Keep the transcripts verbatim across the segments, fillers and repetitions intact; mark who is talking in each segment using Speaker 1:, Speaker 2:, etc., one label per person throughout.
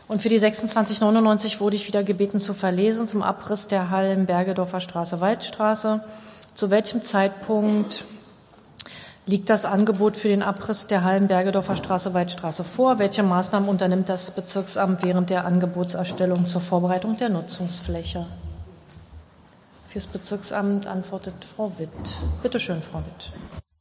Speaker 1: Und für die sechsundzwanzig neunundneunzig wurde ich wieder gebeten zu verlesen zum Abriss der Hallen Bergedorfer Straße, Waldstraße. Zu welchem Zeitpunkt liegt das Angebot für den Abriss der Hallen Bergedorfer Straße, Waldstraße vor? Welche Maßnahmen unternimmt das Bezirksamt während der Angebotserstellung zur Vorbereitung der Nutzungsfläche? Fürs Bezirksamt antwortet Frau Witt. Bitte schön, Frau Witt.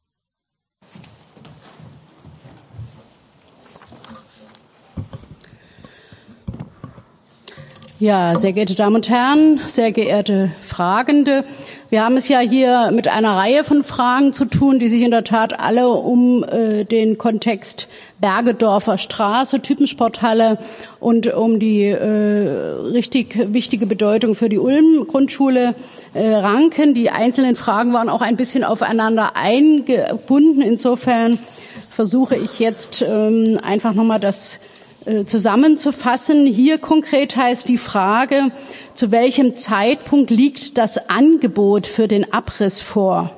Speaker 2: Ja, sehr geehrte Damen und Herren, sehr geehrte Fragende. Wir haben es ja hier mit einer Reihe von Fragen zu tun, die sich in der Tat alle um äh, den Kontext Bergedorfer Straße, Typensporthalle und um die äh, richtig wichtige Bedeutung für die Ulm-Grundschule äh, ranken. Die einzelnen Fragen waren auch ein bisschen aufeinander eingebunden. Insofern versuche ich jetzt ähm, einfach nochmal das zusammenzufassen. Hier konkret heißt die Frage, zu welchem Zeitpunkt liegt das Angebot für den Abriss vor?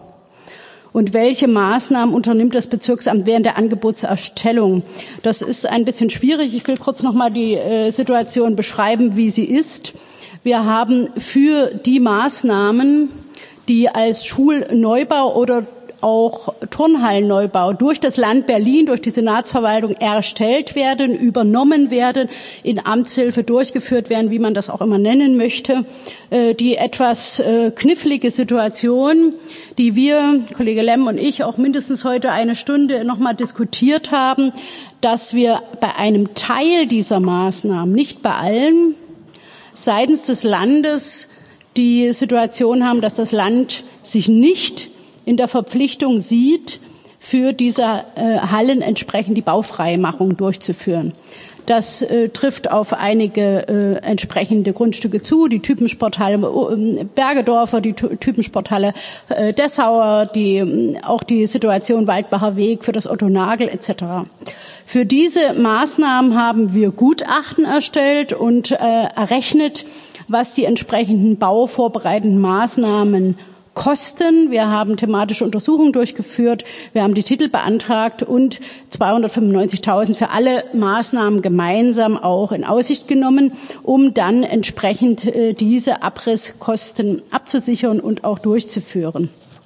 Speaker 2: Und welche Maßnahmen unternimmt das Bezirksamt während der Angebotserstellung? Das ist ein bisschen schwierig. Ich will kurz noch mal die äh, Situation beschreiben, wie sie ist. Wir haben für die Maßnahmen, die als Schulneubau oder auch Turnhallenneubau durch das Land Berlin, durch die Senatsverwaltung erstellt werden, übernommen werden, in Amtshilfe durchgeführt werden, wie man das auch immer nennen möchte. Die etwas knifflige Situation, die wir, Kollege Lemm und ich, auch mindestens heute eine Stunde noch mal diskutiert haben, dass wir bei einem Teil dieser Maßnahmen, nicht bei allen, seitens des Landes die Situation haben, dass das Land sich nicht in der Verpflichtung sieht, für diese äh, Hallen entsprechend die Baufreimachung durchzuführen. Das äh, trifft auf einige äh, entsprechende Grundstücke zu, die Typensporthalle äh, Bergedorfer, die Typensporthalle äh, Dessauer, die, äh, auch die Situation Waldbacher Weg für das Otto Nagel et cetera. Für diese Maßnahmen haben wir Gutachten erstellt und äh, errechnet, was die entsprechenden bauvorbereitenden Maßnahmen kosten. Wir haben thematische Untersuchungen durchgeführt, wir haben die Titel beantragt und zweihundertfünfundneunzigtausend für alle Maßnahmen gemeinsam auch in Aussicht genommen, um dann entsprechend äh, diese Abrisskosten abzusichern und auch durchzuführen.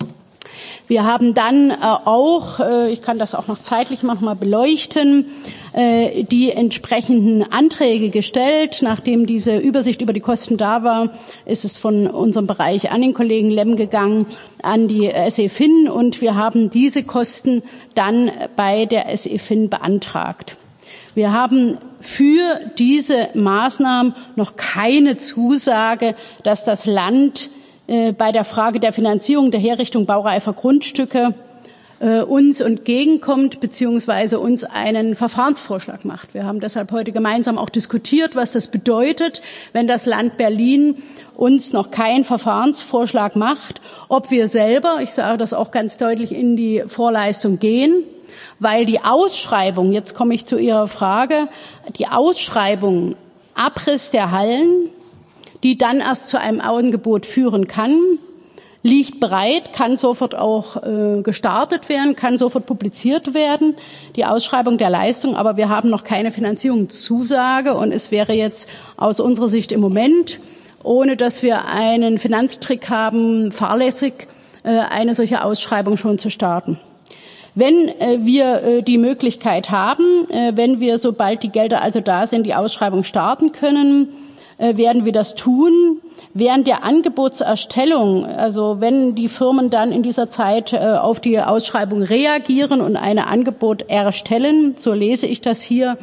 Speaker 2: Wir haben dann äh, auch, äh, ich kann das auch noch zeitlich manchmal beleuchten, äh, die entsprechenden Anträge gestellt. Nachdem diese Übersicht über die Kosten da war, ist es von unserem Bereich an den Kollegen Lemm gegangen, an die S E F I N, und wir haben diese Kosten dann bei der S E F I N beantragt. Wir haben für diese Maßnahmen noch keine Zusage, dass das Land bei der Frage der Finanzierung der Herrichtung baureifer Grundstücke äh, uns entgegenkommt beziehungsweise uns einen Verfahrensvorschlag macht. Wir haben deshalb heute gemeinsam auch diskutiert, was das bedeutet, wenn das Land Berlin uns noch keinen Verfahrensvorschlag macht, ob wir selber, ich sage das auch ganz deutlich, in die Vorleistung gehen, weil die Ausschreibung, jetzt komme ich zu Ihrer Frage, die Ausschreibung Abriss der Hallen, die dann erst zu einem Angebot führen kann, liegt bereit, kann sofort auch äh, gestartet werden, kann sofort publiziert werden, die Ausschreibung der Leistung, aber wir haben noch keine Finanzierungszusage, und es wäre jetzt aus unserer Sicht im Moment, ohne dass wir einen Finanztrick haben, fahrlässig, äh, eine solche Ausschreibung schon zu starten. Wenn äh, wir äh, die Möglichkeit haben, äh, wenn wir, sobald die Gelder also da sind, die Ausschreibung starten können, werden wir das tun. Während der Angebotserstellung, also wenn die Firmen dann in dieser Zeit auf die Ausschreibung reagieren und ein Angebot erstellen, so lese ich das hier,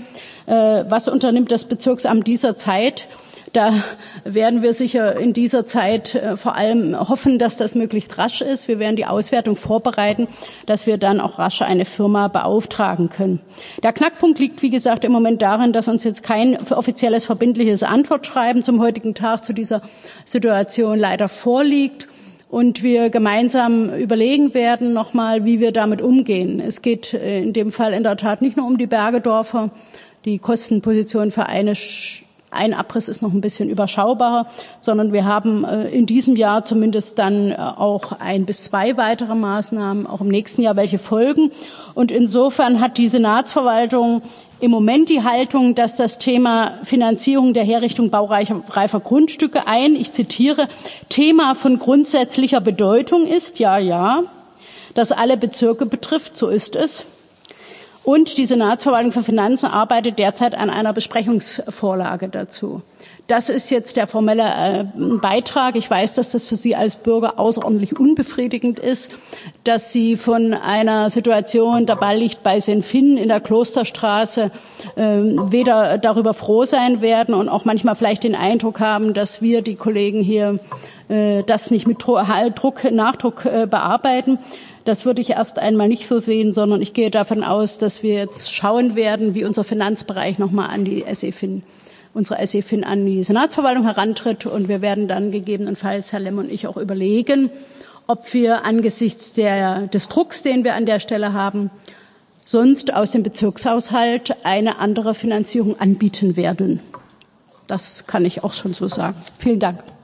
Speaker 2: was unternimmt das Bezirksamt dieser Zeit? Da werden wir sicher in dieser Zeit vor allem hoffen, dass das möglichst rasch ist. Wir werden die Auswertung vorbereiten, dass wir dann auch rasch eine Firma beauftragen können. Der Knackpunkt liegt, wie gesagt, im Moment darin, dass uns jetzt kein offizielles verbindliches Antwortschreiben zum heutigen Tag zu dieser Situation leider vorliegt und wir gemeinsam überlegen werden nochmal, wie wir damit umgehen. Es geht in dem Fall in der Tat nicht nur um die Bergedorfer. Die Kostenposition für eine ein Abriss ist noch ein bisschen überschaubarer, sondern wir haben in diesem Jahr zumindest dann auch ein bis zwei weitere Maßnahmen, auch im nächsten Jahr welche folgen. Und insofern hat die Senatsverwaltung im Moment die Haltung, dass das Thema Finanzierung der Herrichtung baureifer Grundstücke ein, ich zitiere, Thema von grundsätzlicher Bedeutung ist, ja, ja, das alle Bezirke betrifft, so ist es. Und die Senatsverwaltung für Finanzen arbeitet derzeit an einer Besprechungsvorlage dazu. Das ist jetzt der formelle äh, Beitrag. Ich weiß, dass das für Sie als Bürger außerordentlich unbefriedigend ist, dass Sie von einer Situation, der Ball liegt bei Senfin in der Klosterstraße, äh, weder darüber froh sein werden und auch manchmal vielleicht den Eindruck haben, dass wir, die Kollegen hier, äh, das nicht mit Druck, Nachdruck äh, bearbeiten. Das würde ich erst einmal nicht so sehen, sondern ich gehe davon aus, dass wir jetzt schauen werden, wie unser Finanzbereich nochmal an die S E Fin, unsere S E Fin an die Senatsverwaltung herantritt. Und wir werden dann gegebenenfalls, Herr Lemm und ich, auch überlegen, ob wir angesichts der, des Drucks, den wir an der Stelle haben, sonst aus dem Bezirkshaushalt eine andere Finanzierung anbieten werden. Das kann ich auch schon so sagen. Vielen Dank.